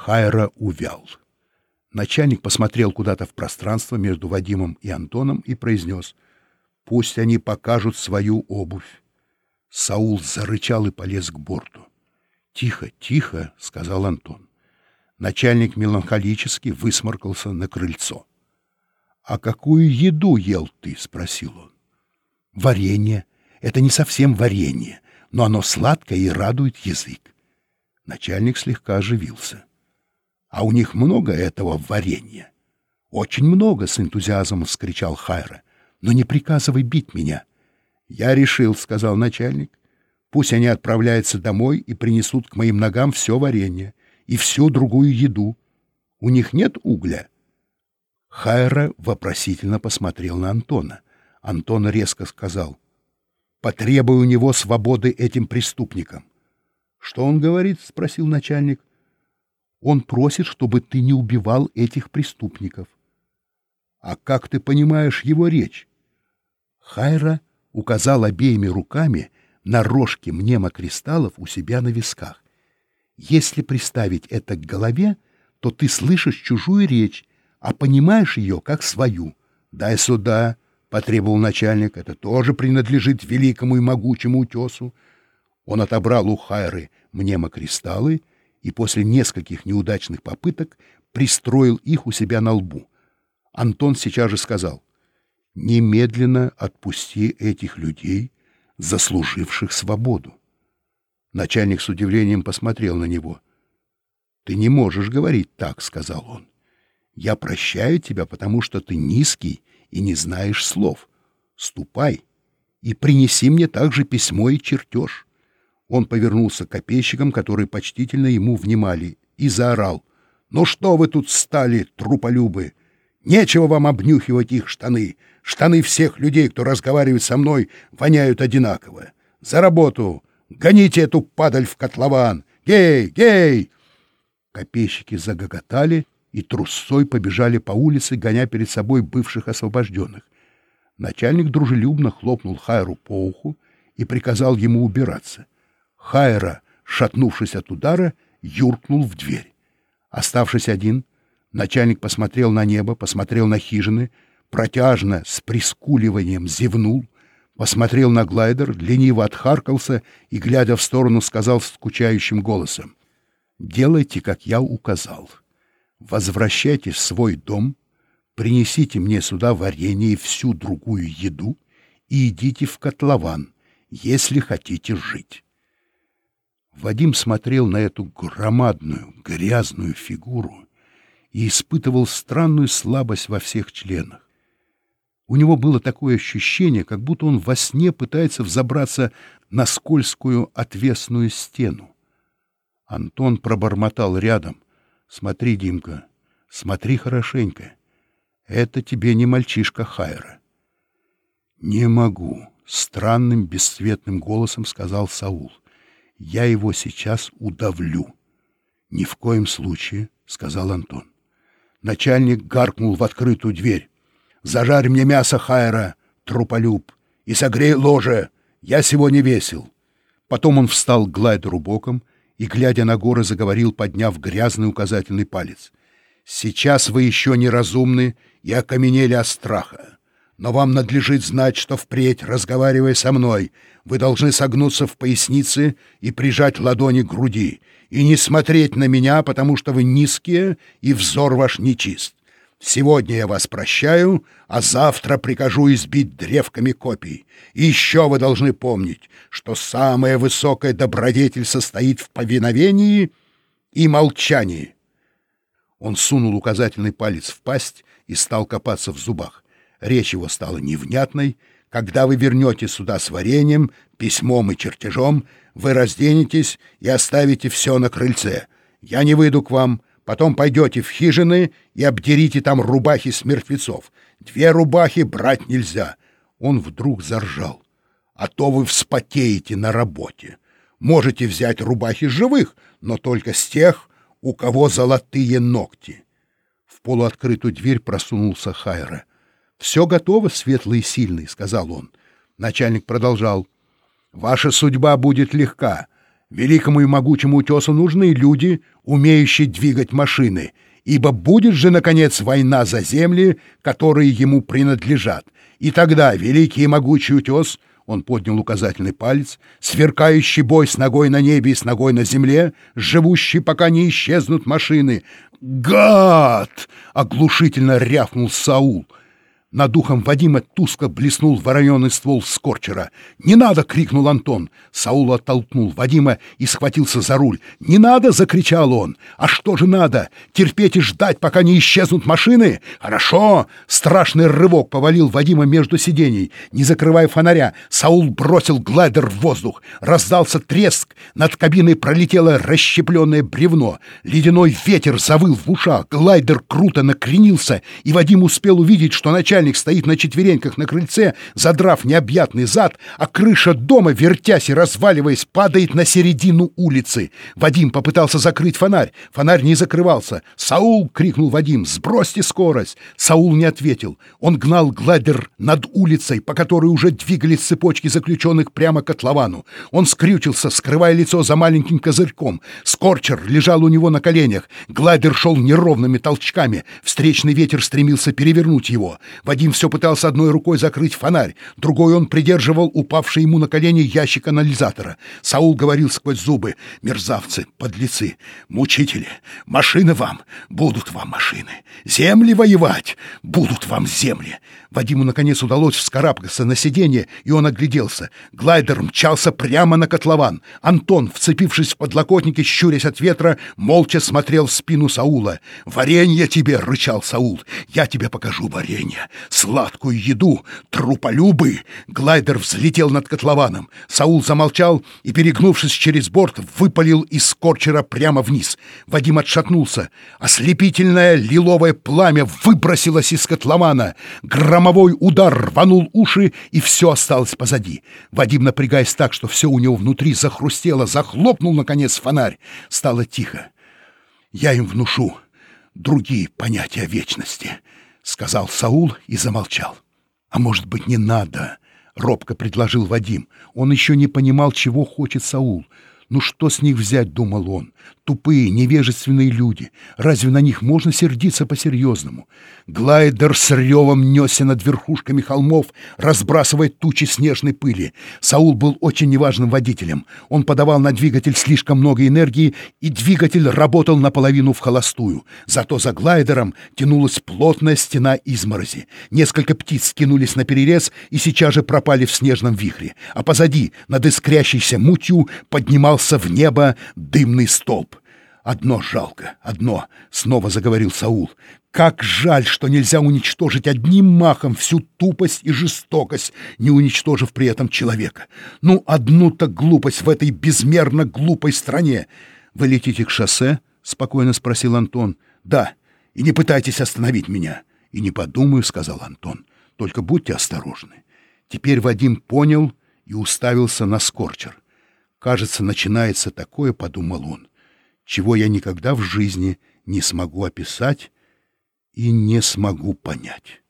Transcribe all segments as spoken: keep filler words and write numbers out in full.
Хайра увял. Начальник посмотрел куда-то в пространство между Вадимом и Антоном и произнес: «Пусть они покажут свою обувь». Саул зарычал и полез к борту. «Тихо, тихо», — сказал Антон. Начальник меланхолически высморкался на крыльцо. «А какую еду ел ты?» — спросил он. «Варенье. Это не совсем варенье, но оно сладкое и радует язык». Начальник слегка оживился. «А у них много этого варенья?» «Очень много», — с энтузиазмом вскричал Хайра. «Но не приказывай бить меня». «Я решил», — сказал начальник. «Пусть они отправляются домой и принесут к моим ногам все варенье и всю другую еду. У них нет угля?» Хайра вопросительно посмотрел на Антона. Антон резко сказал: «Потребуй у него свободы этим преступникам». «Что он говорит?» — спросил начальник. «Он просит, чтобы ты не убивал этих преступников». «А как ты понимаешь его речь?» Хайра указал обеими руками на рожки мнемокристаллов у себя на висках. «Если приставить это к голове, то ты слышишь чужую речь, а понимаешь ее как свою». «Дай сюда», — потребовал начальник, — «это тоже принадлежит великому и могучему утесу». Он отобрал у Хайры мнемокристаллы и после нескольких неудачных попыток пристроил их у себя на лбу. Антон сейчас же сказал: «Немедленно отпусти этих людей, заслуживших свободу». Начальник с удивлением посмотрел на него. «Ты не можешь говорить так», — сказал он. «Я прощаю тебя, потому что ты низкий и не знаешь слов. Ступай и принеси мне также письмо и чертеж». Он повернулся к копейщикам, которые почтительно ему внимали, и заорал: «Ну что вы тут стали, труполюбы? Нечего вам обнюхивать их штаны. Штаны всех людей, кто разговаривает со мной, воняют одинаково. За работу! Гоните эту падаль в котлован! Гей! Гей!» Копейщики загоготали и трусцой побежали по улице, гоня перед собой бывших освобожденных. Начальник дружелюбно хлопнул Хайру по уху и приказал ему убираться. Хайра, шатнувшись от удара, юркнул в дверь. Оставшись один, начальник посмотрел на небо, посмотрел на хижины, протяжно, с прискуливанием зевнул, посмотрел на глайдер, лениво отхаркался и, глядя в сторону, сказал скучающим голосом: «Делайте, как я указал. Возвращайтесь в свой дом, принесите мне сюда варенье и всю другую еду и идите в котлован, если хотите жить». Вадим смотрел на эту громадную, грязную фигуру и испытывал странную слабость во всех членах. У него было такое ощущение, как будто он во сне пытается взобраться на скользкую отвесную стену. Антон пробормотал рядом: «Смотри, Димка, смотри хорошенько. Это тебе не мальчишка Хайра». «Не могу», — странным бесцветным голосом сказал Саул. «Я его сейчас удавлю». «Ни в коем случае», — сказал Антон. Начальник гаркнул в открытую дверь: «Зажарь мне мясо, Хайра, труполюб, и согрей ложе. Я сегодня весел». Потом он встал к глайдеру боком и, глядя на горы, заговорил, подняв грязный указательный палец: «Сейчас вы еще неразумны и окаменели от страха. Но вам надлежит знать, что впредь, разговаривая со мной, вы должны согнуться в пояснице и прижать ладони к груди, и не смотреть на меня, потому что вы низкие, и взор ваш нечист. Сегодня я вас прощаю, а завтра прикажу избить древками копий. И еще вы должны помнить, что самая высокая добродетель состоит в повиновении и молчании». Он сунул указательный палец в пасть и стал копаться в зубах. Речь его стала невнятной. «Когда вы вернете сюда с вареньем, письмом и чертежом, вы разденетесь и оставите все на крыльце. Я не выйду к вам. Потом пойдете в хижины и обдерите там рубахи с мертвецов. Две рубахи брать нельзя». Он вдруг заржал: «А то вы вспотеете на работе. Можете взять рубахи живых, но только с тех, у кого золотые ногти». В полуоткрытую дверь просунулся Хайра. «Все готово, светлый и сильный», — сказал он. Начальник продолжал: «Ваша судьба будет легка. Великому и могучему утесу нужны люди, умеющие двигать машины, ибо будет же, наконец, война за земли, которые ему принадлежат. И тогда великий и могучий утес, он поднял указательный палец, сверкающий бой с ногой на небе и с ногой на земле, живущий, пока не исчезнут машины. «Гад!» — оглушительно рявкнул Саул. Над ухом Вадима тускло блеснул вороненый ствол Скорчера. «Не надо!» — крикнул Антон. Саул оттолкнул Вадима и схватился за руль. «Не надо!» — закричал он. «А что же надо? Терпеть и ждать, пока не исчезнут машины? Хорошо!» Страшный рывок повалил Вадима между сидений. Не закрывая фонаря, Саул бросил глайдер в воздух. Раздался треск. Над кабиной пролетело расщепленное бревно. Ледяной ветер завыл в ушах. Глайдер круто накренился, и Вадим успел увидеть, что начальник стоит на четвереньках на крыльце, задрав необъятный зад, а крыша дома, вертясь и разваливаясь, падает на середину улицы. Вадим попытался закрыть фонарь. Фонарь не закрывался. «Саул!» — крикнул Вадим. «Сбросьте скорость!» Саул не ответил. Он гнал глайдер над улицей, по которой уже двигались цепочки заключенных прямо к котловану. Он скрючился, скрывая лицо за маленьким козырьком. Скорчер лежал у него на коленях. Глайдер шел неровными толчками. Встречный ветер стремился перевернуть его. Вадим все пытался одной рукой закрыть фонарь, другой он придерживал упавший ему на колени ящик анализатора. Саул говорил сквозь зубы: «Мерзавцы, подлецы, мучители, машины вам, будут вам машины, земли воевать, будут вам земли». Вадиму, наконец, удалось вскарабкаться на сиденье, и он огляделся. Глайдер мчался прямо на котлован. Антон, вцепившись в подлокотники, щурясь от ветра, молча смотрел в спину Саула. «Варенье тебе!» — рычал Саул. «Я тебе покажу варенье, сладкую еду, труполюбы!» Глайдер взлетел над котлованом. Саул замолчал и, перегнувшись через борт, выпалил из Скорчера прямо вниз. Вадим отшатнулся. Ослепительное лиловое пламя выбросилось из котлована. Громовой удар рванул уши, и все осталось позади. Вадим, напрягаясь так, что все у него внутри захрустело, захлопнул, наконец, фонарь. Стало тихо. «Я им внушу другие понятия вечности», — сказал Саул и замолчал. «А может быть, не надо?» — робко предложил Вадим. Он еще не понимал, чего хочет Саул. «Ну что с них взять?» — думал он. «Тупые, невежественные люди. Разве на них можно сердиться по-серьезному?» Глайдер с ревом несся над верхушками холмов, разбрасывая тучи снежной пыли. Саул был очень неважным водителем. Он подавал на двигатель слишком много энергии, и двигатель работал наполовину в холостую. Зато за глайдером тянулась плотная стена изморози. Несколько птиц скинулись на перерез и сейчас же пропали в снежном вихре. А позади, над искрящейся мутью, поднимался в небо дымный столб. «Одно жалко, одно», — снова заговорил Саул. «Как жаль, что нельзя уничтожить одним махом всю тупость и жестокость, не уничтожив при этом человека. Ну, одну-то глупость в этой безмерно глупой стране». «Вы летите к шоссе?» — спокойно спросил Антон. «Да, и не пытайтесь остановить меня». «И не подумаю», — сказал Антон. «Только будьте осторожны». Теперь Вадим понял и уставился на Скорчер. «Кажется, начинается такое», — подумал он, «чего я никогда в жизни не смогу описать и не смогу понять».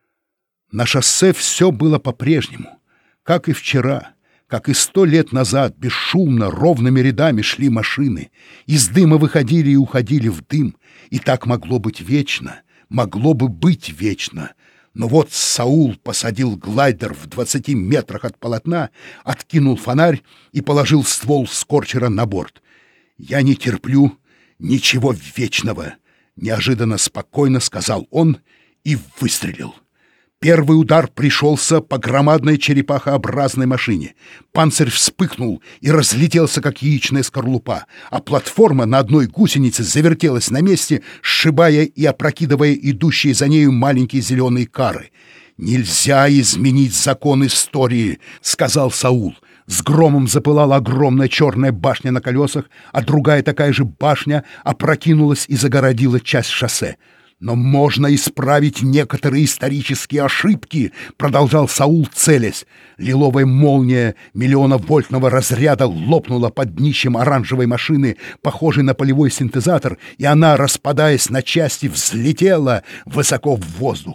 На шоссе все было по-прежнему, как и вчера, как и сто лет назад. Бесшумно, ровными рядами шли машины, из дыма выходили и уходили в дым, и так могло быть вечно, могло бы быть вечно. Но вот Саул посадил глайдер в двадцати метрах от полотна, откинул фонарь и положил ствол Скорчера на борт. «Я не терплю ничего вечного», — неожиданно спокойно сказал он и выстрелил. Первый удар пришелся по громадной черепахообразной машине. Панцирь вспыхнул и разлетелся, как яичная скорлупа, а платформа на одной гусенице завертелась на месте, сшибая и опрокидывая идущие за нею маленькие зеленые кары. «Нельзя изменить закон истории», — сказал Саул. С громом запылала огромная черная башня на колесах, а другая такая же башня опрокинулась и загородила часть шоссе. «Но можно исправить некоторые исторические ошибки», — продолжал Саул, целясь. Лиловая молния миллионовольтного разряда лопнула под днищем оранжевой машины, похожей на полевой синтезатор, и она, распадаясь на части, взлетела высоко в воздух.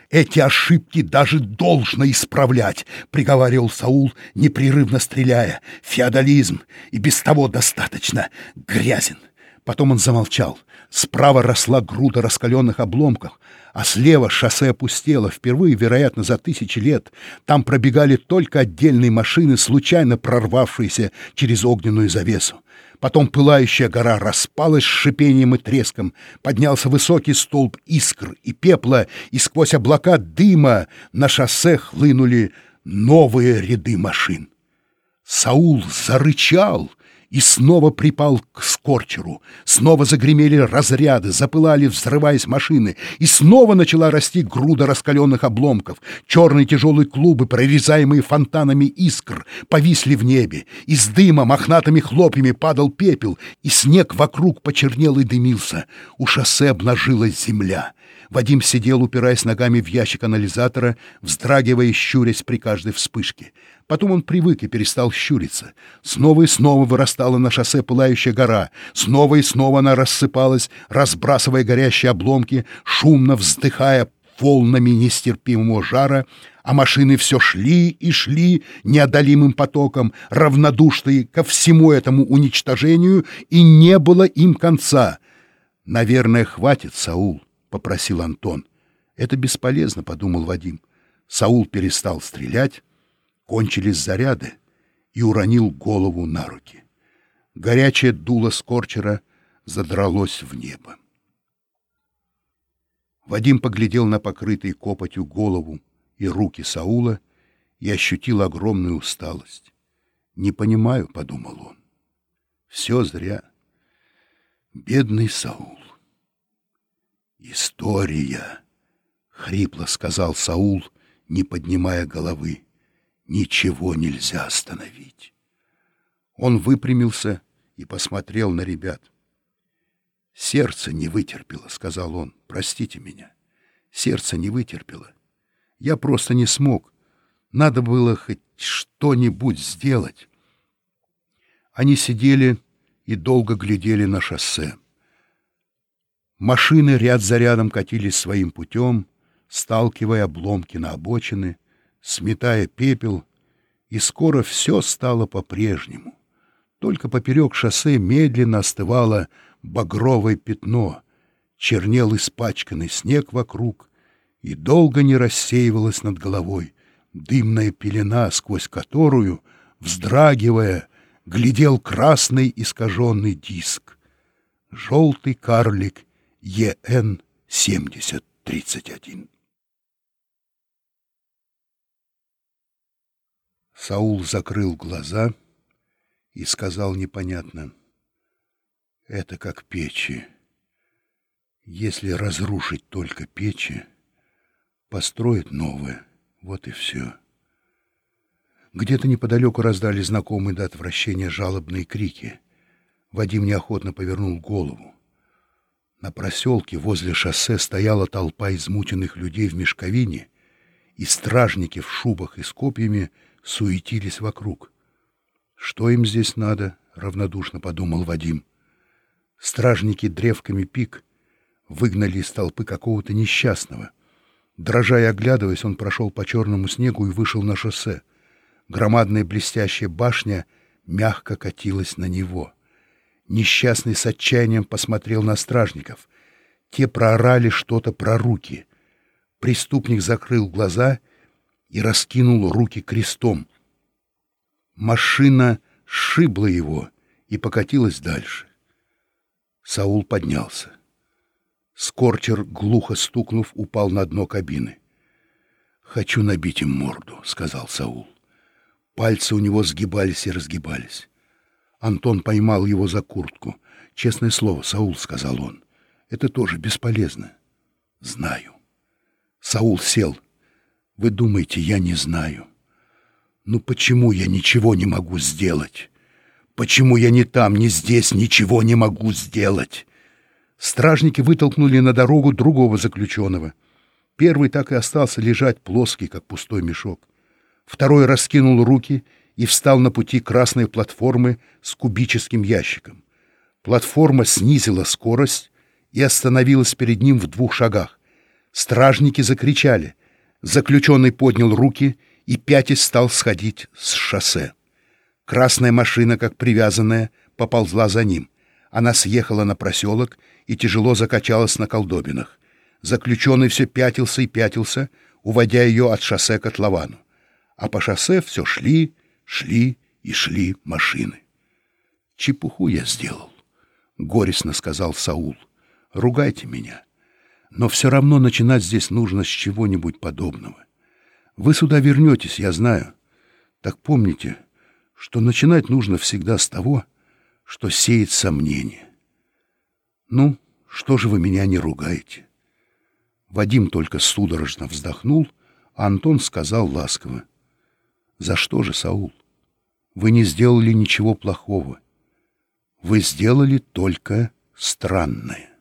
Эти ошибки даже должно исправлять, — приговаривал Саул, непрерывно стреляя. Феодализм и без того достаточно грязен. Потом он замолчал. Справа росла груда раскаленных обломков, а слева шоссе опустело, впервые, вероятно, за тысячи лет. Там пробегали только отдельные машины, случайно прорвавшиеся через огненную завесу. Потом пылающая гора распалась с шипением и треском, поднялся высокий столб искр и пепла, и сквозь облака дыма на шоссе хлынули новые ряды машин. Саул зарычал и снова припал к Скорчеру. Снова загремели разряды, запылали, взрываясь машины, и снова начала расти груда раскаленных обломков. Черные тяжелые клубы, прорезаемые фонтанами искр, повисли в небе. Из дыма мохнатыми хлопьями падал пепел, и снег вокруг почернел и дымился. У шоссе обнажилась земля. Вадим сидел, упираясь ногами в ящик анализатора, вздрагивая и щурясь при каждой вспышке. Потом он привык и перестал щуриться. Снова и снова вырастала на шоссе пылающая гора. Снова и снова она рассыпалась, разбрасывая горящие обломки, шумно вздыхая волнами нестерпимого жара, а машины все шли и шли неодолимым потоком, равнодушные ко всему этому уничтожению, и не было им конца. «Наверное, хватит, Саул», — попросил Антон. «Это бесполезно», — подумал Вадим. Саул перестал стрелять, кончились заряды, и уронил голову на руки. Горячее дуло Скорчера задралось в небо. Вадим поглядел на покрытые копотью голову и руки Саула и ощутил огромную усталость. «Не понимаю», — подумал он. «Все зря. Бедный Саул». «История», — хрипло сказал Саул, не поднимая головы. «Ничего нельзя остановить». Он выпрямился и посмотрел на ребят. «Сердце не вытерпело», — сказал он. «Простите меня. Сердце не вытерпело. Я просто не смог. Надо было хоть что-нибудь сделать». Они сидели и долго глядели на шоссе. Машины ряд за рядом катились своим путем, сталкивая обломки на обочины, сметая пепел, и скоро все стало по-прежнему. Только поперек шоссе медленно остывало багровое пятно, чернел испачканный снег вокруг, и долго не рассеивалась над головой дымная пелена, сквозь которую, вздрагивая, глядел красный искаженный диск. Желтый карлик Е Н семьдесят тридцать один. Саул закрыл глаза и сказал непонятно: «Это как печи. Если разрушить только печи, построить новое, вот и все». Где-то неподалеку раздались знакомые до отвращения жалобные крики. Вадим неохотно повернул голову. На проселке возле шоссе стояла толпа измученных людей в мешковине, и стражники в шубах и с копьями суетились вокруг. «Что им здесь надо?» — равнодушно подумал Вадим. Стражники древками пик выгнали из толпы какого-то несчастного. Дрожа и оглядываясь, он прошел по черному снегу и вышел на шоссе. Громадная блестящая башня мягко катилась на него. Несчастный с отчаянием посмотрел на стражников. Те проорали что-то про руки. Преступник закрыл глаза и раскинул руки крестом. Машина сшибла его и покатилась дальше. Саул поднялся. Скорчер, глухо стукнув, упал на дно кабины. «Хочу набить им морду», — сказал Саул. Пальцы у него сгибались и разгибались. Антон поймал его за куртку. «Честное слово, Саул», — сказал он, — «это тоже бесполезно». «Знаю». Саул сел. «Вы думаете, я не знаю? Ну почему я ничего не могу сделать? Почему я ни там, ни здесь ничего не могу сделать?» Стражники вытолкнули на дорогу другого заключенного. Первый так и остался лежать плоский, как пустой мешок. Второй раскинул руки и встал на пути красной платформы с кубическим ящиком. Платформа снизила скорость и остановилась перед ним в двух шагах. Стражники закричали. Заключенный поднял руки и пятясь стал сходить с шоссе. Красная машина, как привязанная, поползла за ним. Она съехала на проселок и тяжело закачалась на колдобинах. Заключенный все пятился и пятился, уводя ее от шоссе к котловану. А по шоссе все шли, шли и шли машины. «Чепуху я сделал», — горестно сказал Саул. «Ругайте меня. Но все равно начинать здесь нужно с чего-нибудь подобного. Вы сюда вернетесь, я знаю. Так помните, что начинать нужно всегда с того, что сеет сомнение. Ну, что же вы меня не ругаете?» Вадим только судорожно вздохнул, а Антон сказал ласково: «За что же, Саул? Вы не сделали ничего плохого. Вы сделали только странное».